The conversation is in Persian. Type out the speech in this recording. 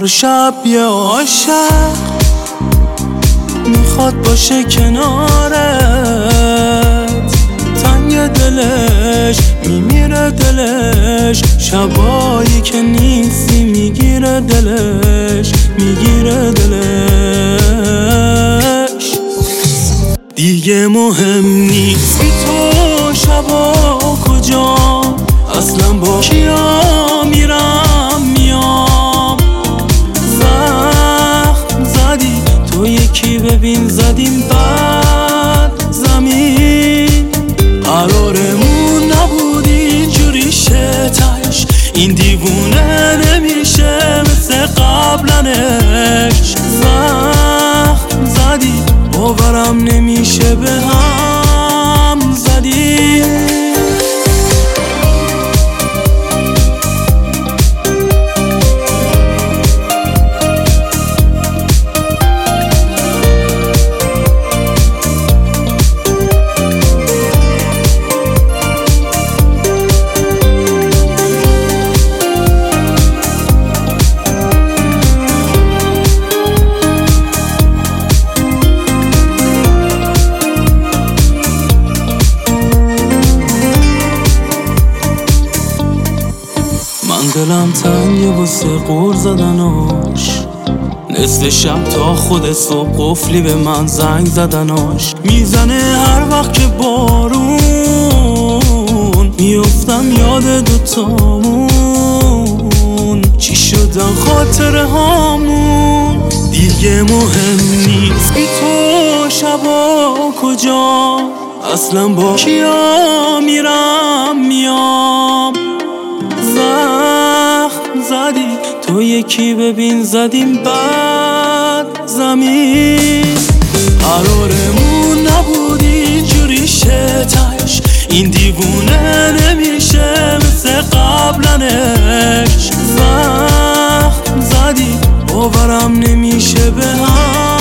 هر شب یه عاشق میخواد باشه کنارت، تنگ دلش میمیره دلش، شبایی که نیستی میگیره دلش، میگیره دلش. دیگه مهم نیست بی تو شبا کجا، اصلا با کیا میرم میام. زخم زدی تو یکی ببین زدیم بعد زمین، قرارمون نبود اینجوری شه تهش، این دیوونه نمیشه مثل قبلنش. زخم زدی باورم نمیشه به هم زدی. دلم تنگه واسه قور زدناش، نصف شب تا خود صبح قفلی به من زنگ زدناش. میزنه هر وقت که بارون میفتم یاد دوتامون، چی شدن خاطره هامون. دیگه مهم نیست بی تو شبا کجا، اصلا با کیا میرم میام. زخم زدی تو یکی ببین زدیم بعد زمین، قرارمون نبود اینجوری شه تهش، این دیوونه نمیشه مثل قبلنش. زخم زدی باورم نمیشه به هم